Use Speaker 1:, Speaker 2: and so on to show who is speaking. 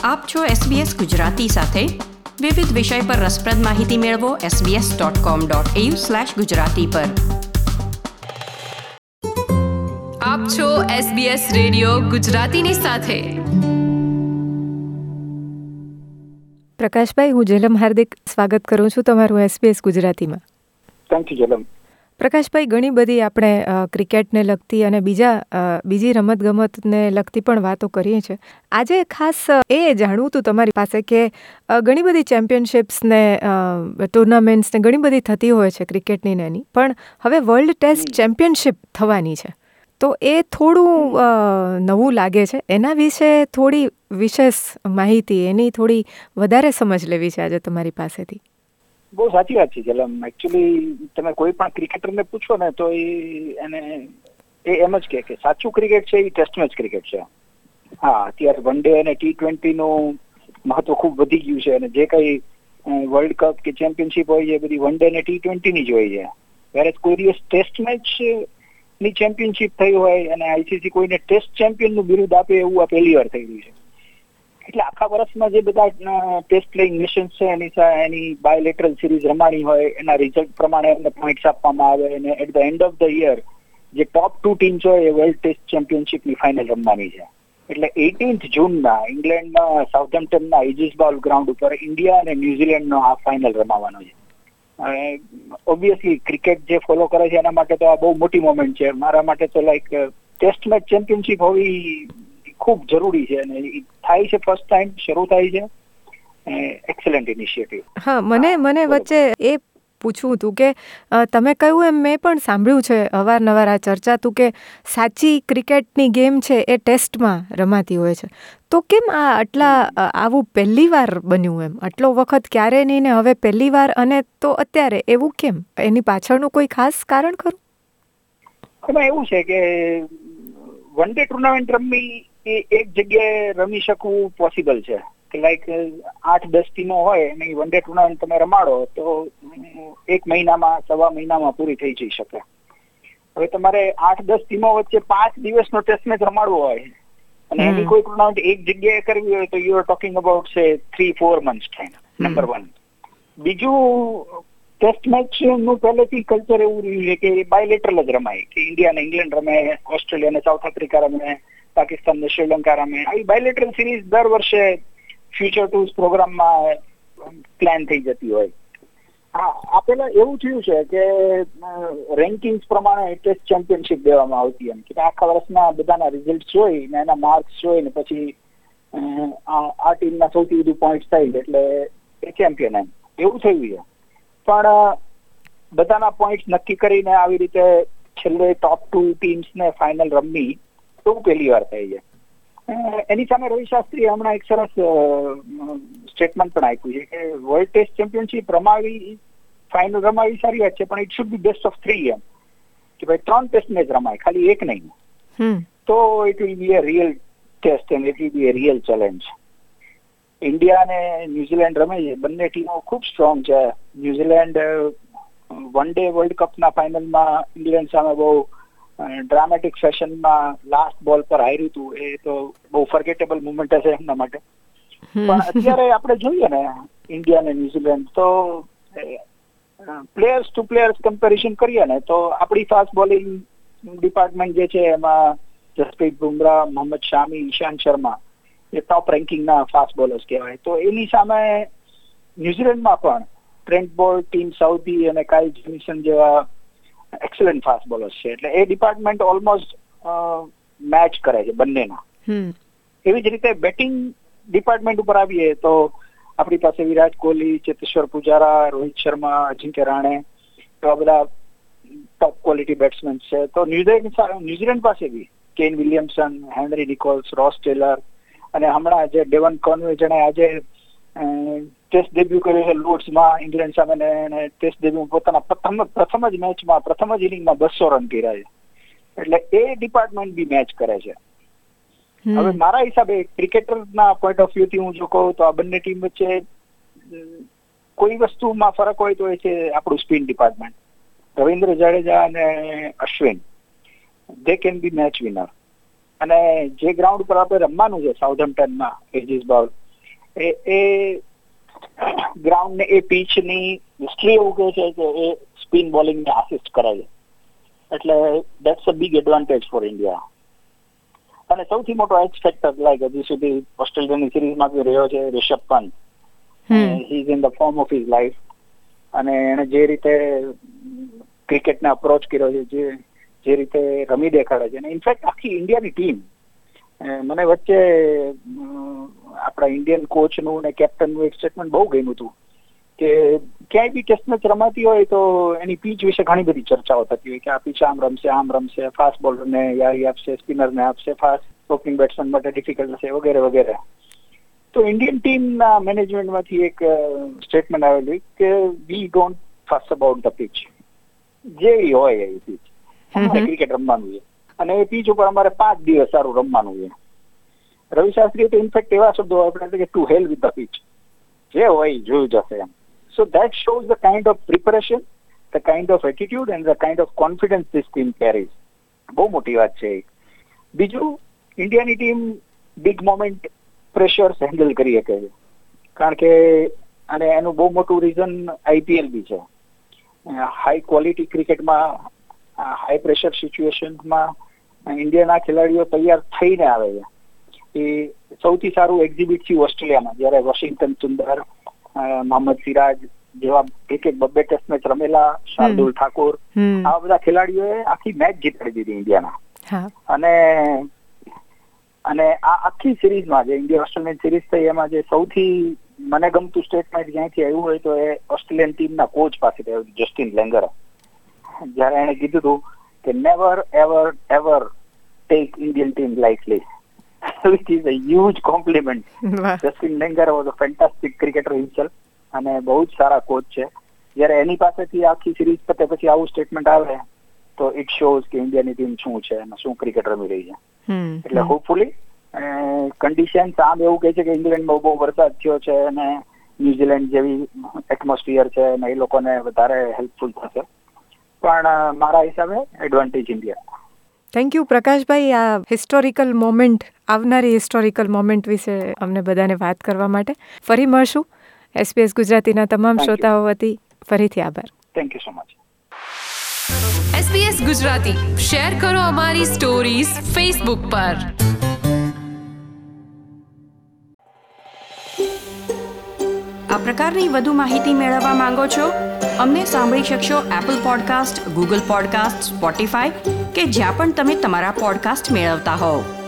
Speaker 1: આપ છો SBS ગુજરાતી સાથે. વિવિધ વિષય પર રસપ્રદ માહિતી મેળવો sbs.com.au/gujarati પર.
Speaker 2: આપ છો SBS રેડિયો ગુજરાતીની સાથે.
Speaker 3: પ્રકાશભાઈ, હું જેલમ હાર્દિક સ્વાગત કરું છું તમારું SBS ગુજરાતીમાં.
Speaker 4: Thank you Jhelum.
Speaker 3: પ્રકાશભાઈ, ઘણી બધી આપણે ક્રિકેટને લગતી અને બીજી રમતગમતને લગતી પણ વાતો કરીએ છીએ. આજે ખાસ એ જાણવું હતું તમારી પાસે કે ઘણી બધી ચેમ્પિયનશિપ્સ ને ટુર્નામેન્ટ્સ ને ઘણી બધી થતી હોય છે ક્રિકેટની ને એની, પણ હવે વર્લ્ડ ટેસ્ટ ચેમ્પિયનશિપ થવાની છે, તો એ થોડું નવું લાગે છે. એના વિશે થોડી વિશેષ માહિતી, એની થોડી વધારે સમજ લેવી છે આજે તમારી પાસેથી.
Speaker 4: બહુ સાચી વાત છે જેલમ. એકચ્યુઅલી તમે કોઈ પણ ક્રિકેટરને પૂછો ને તો એ એમ જ કે સાચું ક્રિકેટ છે એ ટેસ્ટ મેચ ક્રિકેટ છે. હા, અત્યારે વન ડે અને T20 નું મહત્વ ખૂબ વધી ગયું છે અને જે કઈ વર્લ્ડ કપ કે ચેમ્પિયનશિપ હોય છે બધી વન ડે અને T20 ની જ હોય છે. ત્યારે કોઈ દિવસ ટેસ્ટ મેચ ની ચેમ્પિયનશિપ થઈ હોય અને ICC કોઈને ટેસ્ટ ચેમ્પિયન નું બિરુદ આપે એવું આ પહેલી વાર થઈ રહ્યું છે. એટલે આખા વર્ષમાં જે બધા ટેસ્ટ પ્લેઇંગ નેશન્સ છે એની બાયલેટરલ સિરીઝ રમાણી હોય, એના રિઝલ્ટ પ્રમાણે એમને પોઈન્ટ્સ આપવામાં આવે અને at the end of the year જે ટોપ 2 ટીમ્સ હોય એ વર્લ્ડ ટેસ્ટ ચેમ્પિયનશિપની ફાઇનલ રમવાની છે. એટલે 18th જૂનના ઇંગ્લેન્ડમાં સાઉથહેમ્પ્ટનના ઇજિસબાઉલ ગ્રાઉન્ડ ઉપર ઇન્ડિયા અને ન્યુઝીલેન્ડનો આ ફાઇનલ રમાવાનો છે. ઓબ્વિયસલી ક્રિકેટ જે ફોલો કરે છે એના માટે તો આ બહુ મોટી મોમેન્ટ છે. મારા માટે તો ટેસ્ટ મેચ ચેમ્પિયનશિપ હોવી ખૂબ જરૂરી છે અને થાય છે ફર્સ્ટ ટાઈમ શરૂ થાય છે. Excellent initiative.
Speaker 3: હા, મને વચ્ચે એ પૂછવું હતું કે તમે કહ્યું એમ મેં પણ સાંભળ્યું છે અવારનવાર આ ચર્ચા હતું કે સાચી ક્રિકેટની ગેમ છે એ ટેસ્ટમાં રમાતી હોય છે. તો કેમ આવું પહેલી વાર બન્યું? એમ આટલો વખત ક્યારે નહીં ને હવે પહેલી વાર, અને તો અત્યારે એવું કેમ? એની પાછળનું કોઈ ખાસ કારણ ખરું?
Speaker 4: એમાં એવું છે કે વન ડે ટુર્નામેન્ટ રમવી એ એક જગ્યાએ રમી શકવું પોસિબલ છે કે 8-10 ટીમો હોય અને વન ડે ટુર્નામેન્ટ તમે રમાડો તો 1 મહિનામાં, સવા મહિનામાં પૂરી થઈ જઈ શકે. હવે તમારે 8-10 ટીમો વચ્ચે 5 દિવસનો ટેસ્ટ મેચ રમાડવો હોય અને એની કોઈ ટુર્નામેન્ટ એક જગ્યાએ કરવી હોય તો you are talking about 3-4 months time. Number 1. બીજું, ટેસ્ટ મેચ નું પહેલેથી કલ્ચર એવું રહ્યું છે કે બાયલેટરલ જ રમાય, કે ઇન્ડિયા ને ઇંગ્લેન્ડ રમે, ઓસ્ટ્રેલિયા ને સાઉથ આફ્રિકા રમે, પાકિસ્તાન ને શ્રીલંકા રમે. આવી બાયલેટરલ સિરીઝ દર વર્ષે ફ્યુચર ટૂર્સ પ્રોગ્રામમાં પ્લાન થઈ જતી હોય. હા, આ પેલા એવું થયું છે કે રેન્કિંગ્સ પ્રમાણે ટેસ્ટ ચેમ્પિયનશિપ દેવામાં આવતી એમ કે આખા વર્ષના બધાના રિઝલ્ટ જોઈ ને એના માર્ક્સ જોઈ ને પછી આ ટીમના સૌથી વધુ પોઈન્ટ થાય એટલે એ ચેમ્પિયન એમ એવું થયું છે. પણ બધાના પોઈન્ટ નક્કી કરીને આવી રીતે છેલ્લે ટોપ 2 ટીમ્સને ફાઇનલ રમવી તો પહેલી વાર થઈ છે. એની સામે રવિ શાસ્ત્રીએ હમણાં એક સરસ સ્ટેટમેન્ટ પણ આપ્યું છે કે વર્લ્ડ ટેસ્ટ ચેમ્પિયનશિપ ફાઇનલ રમાવી સારી વાત છે, પણ it should be best of 3 એમ કે ભાઈ 3 ટેસ્ટ મેચ રમાય, ખાલી એક નહીં. તો it will be a real test and it will be a real challenge. India અને ન્યુઝીલેન્ડ રમે છે, બંને ટીમો ખૂબ સ્ટ્રોંગ છે. ન્યુઝીલેન્ડ વન ડે વર્લ્ડ કપના ફાઇનલમાં ઇંગ્લેન્ડ સામે બહુ ડ્રામેટિક ફેશનમાં લાસ્ટ બોલ પર હાર્યું હતું. એ તો બહુ ફર્ગેટેબલ મુમેન્ટ હશે એમના માટે. પણ અત્યારે આપણે જોઈએ ને ઇન્ડિયા અને ન્યુઝીલેન્ડ, તો પ્લેયર્સ ટુ પ્લેયર્સ કમ્પેરિઝન કરીએ ને તો આપણી ફાસ્ટ બોલિંગ ડિપાર્ટમેન્ટ જે છે એમાં જસપ્રીત બુમરાહ, મોહમ્મદ શામી, ઈશાંત શર્મા એ ટોપ રેન્કિંગના ફાસ્ટ બોલર્સ કહેવાય. તો એની સામે ન્યુઝીલેન્ડમાં પણ ટ્રેન્ટ બોલ્ટ, ટીમ સાઉથી અને કાઇલ જેમિસન જેવા એક્સેલન્ટ ફાસ્ટ બોલર્સ છે. એટલે એ ડિપાર્ટમેન્ટ ઓલમોસ્ટ મેચ કરે છે બંનેના. એવી જ રીતે બેટિંગ ડિપાર્ટમેન્ટ ઉપર આવીએ તો આપણી પાસે વિરાટ કોહલી, ચેતેશ્વર પુજારા, રોહિત શર્મા, અજિંક્ય રાણે એવા બધા ટોપ ક્વોલિટી બેટ્સમેન છે. તો ન્યુઝીલેન્ડ પાસે બી Kane Williamson, Henry Nicholls, Ross Taylor અને હમણાં જે ડેવન કોનવે જેણે આજે ટેસ્ટ ડેબ્યુ કર્યું છે લોર્ડ્સમાં ઇંગ્લેન્ડ સામે, ટેસ્ટ ડેબ્યુ પોતાના પ્રથમ જ મેચમાં, પ્રથમ જ ઇનિંગમાં 200 રન કર્યા છે. એટલે એ ડિપાર્ટમેન્ટ બી મેચ કરે છે. હવે મારા હિસાબે ક્રિકેટરના પોઈન્ટ ઓફ વ્યૂથી હું જો કહું તો આ બંને ટીમ વચ્ચે કોઈ વસ્તુમાં ફરક હોય તો એ છે આપણું સ્પિન ડિપાર્ટમેન્ટ. રવિન્દ્ર જાડેજા અને Ashwin, they can be match winner. અને જે ગ્રાઉન્ડ પર આપણે રમવાનું છે સાઉથહેમ્પ્ટનમાં એજિસબાઉલ, એ ગ્રાઉન્ડ ને એ પીચ ની હિસ્ટ્રી એવું કહે છે કે એ સ્પિન બોલિંગ ને આસિસ્ટ કરે છે, એટલે that's a big advantage for India. અને સૌથી મોટો એક્સ ફેક્ટર લાઈક હજી સુધી ઓસ્ટ્રેલિયાની સિરીઝમાં બી રહ્યો છે Rishabh Pant. He is in the form of his life, અને એને જે રીતે ક્રિકેટને અપ્રોચ કર્યો છે, જે રીતે રમી દેખાડે છે, અને ઇનફેક્ટ આખી ઇન્ડિયાની ટીમ, મને વચ્ચે આપણા ઇન્ડિયન કોચનું ને કેપ્ટનનું એક સ્ટેટમેન્ટ બહુ ગમ્યું હતું કે ક્યાંય બી ટેસ્ટ મેચ રમાતી હોય તો એની પીચ વિશે ઘણી બધી ચર્ચાઓ થતી હોય કે આ પીચ આમ રમશે, ફાસ્ટ બોલરને યારી આપશે, સ્પિનરને આપશે, ફાસ્ટ ઓપનિંગ બેટ્સમેન માટે ડિફિકલ્ટ હશે વગેરે વગેરે. તો ઇન્ડિયન ટીમના મેનેજમેન્ટમાંથી એક સ્ટેટમેન્ટ આવેલી કે we don't fast about the pitch, જેવી હોય એ પીચ, અમારે ક્રિકેટ રમવાનું છે અને એ પીચ ઉપર અમારે 5 દિવસ સારું રમવાનું છે. રવિ શાસ્ત્રીએ તો ઇનફેક્ટ એવા શબ્દો વાપર્યા કે to hell with the pitch, જે હોય જોયું જશે એમ. So that shows the kind of preparation, the kind of attitude and the kind of confidence this team carries. બહુ મોટી વાત છે. બીજું, ઇન્ડિયાની team big moment pressures handle કરી શકે છે, કારણ કે અને એનું બહુ મોટું રીઝન આઈપીએલ બી છે. હાઈ ક્વોલિટી ક્રિકેટમાં હાઈ પ્રેશર સિચ્યુએશનમાં ઇન્ડિયાના ખેલાડીઓ તૈયાર થઈને આવે છે. એ સૌથી સારું એક્ઝિબિટ થયું ઓસ્ટ્રેલિયામાં, જ્યારે વોશિંગ્ટન સુંદર, મોહમ્મદ સિરાજ જેવા એક બબ્બે ટેસ્ટ મેચ રમેલા, શાર્દુલ ઠાકુર, આવા બધા ખેલાડીઓએ આખી મેચ જીતાડી દીધી ઇન્ડિયાના. અને આ આખી સિરીઝમાં જે ઇન્ડિયા ઓસ્ટ્રેલિયન સિરીઝ થઈ એમાં જે સૌથી મને ગમતું સ્ટેટમેન્ટ ક્યાંયથી આવ્યું હોય તો એ ઓસ્ટ્રેલિયન ટીમના કોચ પાસેથી આવ્યું, જસ્ટિન લેંગર. જયારે એને કીધું હતું કે never ever ever take Indian team lightly, which is a huge compliment. Justin Langer was a fantastic cricketer himself અને બહુ જ સારા કોચ છે. જયારે એની પાસેથી આખી સિરીઝ પતે પછી આવું સ્ટેટમેન્ટ આવે તો ઇટ શોઝ કે ઇન્ડિયાની ટીમ શું છે અને શું ક્રિકેટ રમી રહી છે. એટલે હોપફુલી કન્ડિશન્સ આમ એવું કહે છે કે ઇંગ્લેન્ડમાં બહુ વરસાદ થયો છે અને ન્યુઝીલેન્ડ જેવી એટમોસ્ફિયર છે અને એ લોકોને વધારે હેલ્પફુલ થશે, પણ મારા હિસાબે એડવાન્ટેજ ઇન્ડિયા.
Speaker 3: થેન્ક યુ પ્રકાશભાઈ, આ હિસ્ટોરિકલ મોમેન્ટ, આવનારી હિસ્ટોરિકલ મોમેન્ટ વિશે અમને બધાને વાત કરવા માટે. ફરી મળશું. SBS ગુજરાતીના તમામ શ્રોતાઓ વતી ફરીથી આભાર.
Speaker 4: Thank you so much.
Speaker 2: SBS Gujarati share કરો અમારી સ્ટોરીઝ ફેસબુક પર.
Speaker 1: આ પ્રકારની વધુ માહિતી મેળવવા માંગો છો? અમને સાંભળી શકશો Apple podcast, Google podcast, Spotify કે જ્યાં પણ તમે તમારા પોડકાસ્ટ મેળવતા હોવ.